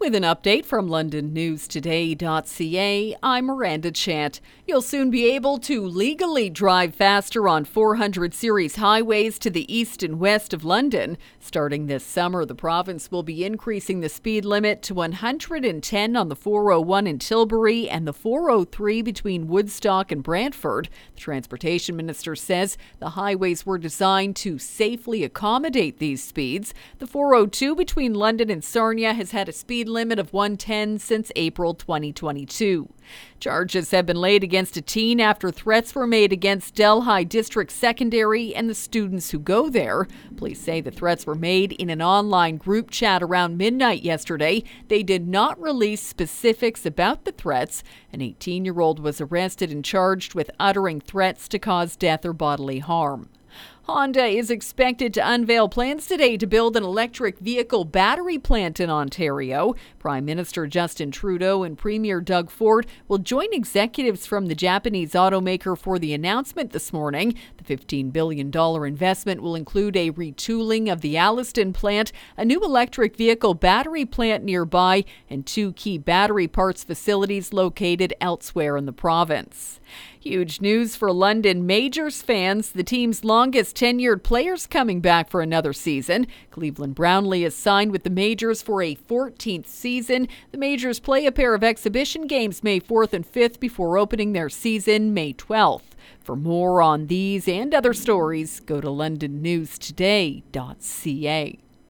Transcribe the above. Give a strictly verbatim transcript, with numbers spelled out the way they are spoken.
With an update from London News Today dot c a, I'm Miranda Chant. You'll soon be able to legally drive faster on four hundred series highways to the east and west of London. Starting this summer, the province will be increasing the speed limit to one hundred ten on the four oh one in Tilbury and the four oh three between Woodstock and Brantford. The Transportation Minister says the highways were designed to safely accommodate these speeds. The four oh two between London and Sarnia has had a speed limit of one ten since April twenty twenty-two. Charges have been laid against a teen after threats were made against Delhi District Secondary and the students who go there. Police say the threats were made in an online group chat around midnight yesterday. They did not release specifics about the threats. An eighteen-year-old was arrested and charged with uttering threats to cause death or bodily harm. Honda is expected to unveil plans today to build an electric vehicle battery plant in Ontario. Prime Minister Justin Trudeau and Premier Doug Ford will join executives from the Japanese automaker for the announcement this morning. The fifteen billion dollars investment will include a retooling of the Alliston plant, a new electric vehicle battery plant nearby, and two key battery parts facilities located elsewhere in the province. Huge news for London Majors fans. The team's longest tenured players coming back for another season. Cleveland Brownlee is signed with the Majors for a fourteenth season. The Majors play a pair of exhibition games May fourth and fifth before opening their season May twelfth. For more on these and other stories, go to London News Today dot c a.